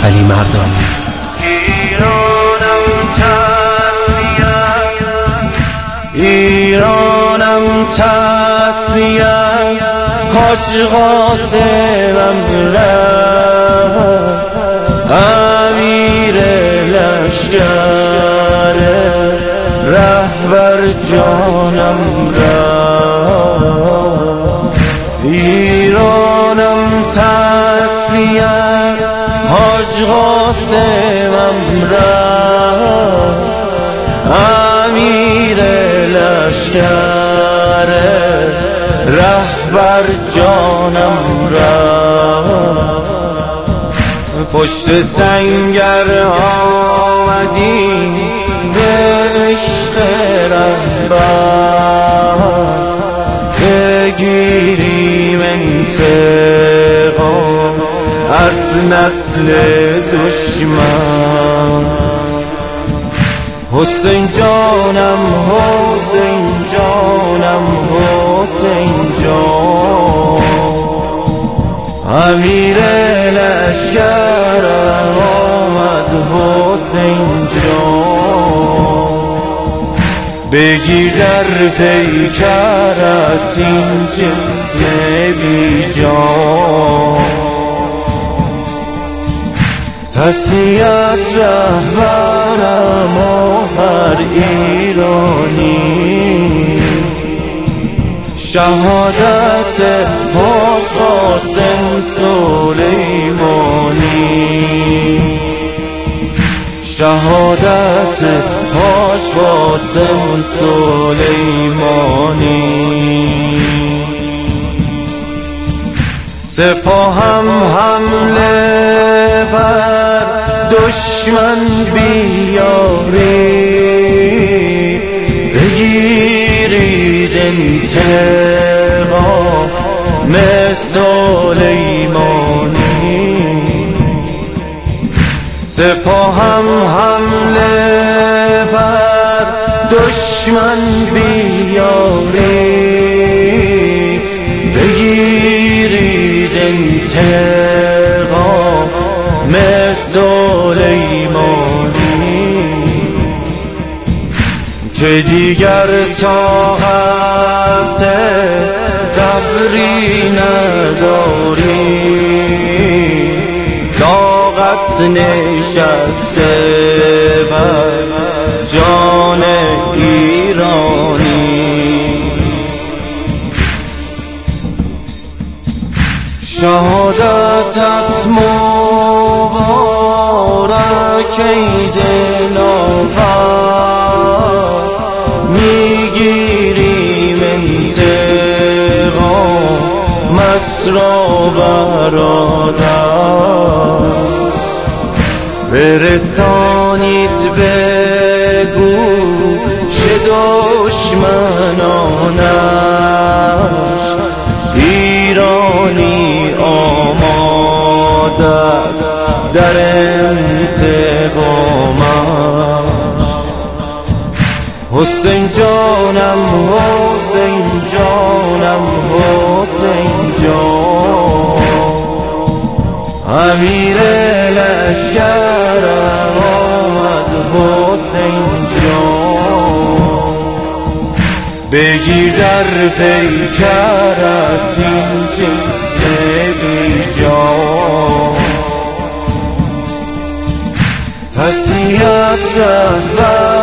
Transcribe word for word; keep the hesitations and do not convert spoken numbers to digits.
علی مردانی. ایرانم تسلیت کاش قاسمم رفت، امیر لشکر رهبر جانم رفت. ایرانم تسلیت حاج قاسمم رفت، امیر لشکر رهبر جانم رفت. پشت سنگر آمدی به عشق رهبر، بگیریم انتقام از نسل دشمن. حسین جانم حسین جانم حسین جان، امیر لشکرم آمد حسین جان. بگیر در پیکرت این جسم بی جان، تسلیت رهبرم و هر ایرانی، شهادت حاج قاسم سلیمانی، شهادت حاج قاسم سلیمانی. سپاهم حمله بر دشمن بیاری، بگیرید انتقام سلیمانی. سپاهم حمله بر دشمن بیاری، بگیرید انتقام سلیمانی. که دیگر طاقت صبری نداری، طاقت نشسته بر جان ایرانی. شهادتت مبارک ای دلاور، میگیریم انتقامت را برادر. برسانید به گوش دشمنانش، ایرانی آماده است در انتقامش. حسین جانم حسین جانم حسین جان، امیر لشکرم آمد حسین جان. بگیر در پیکرت این جسم بی جان، تسلیت رهبر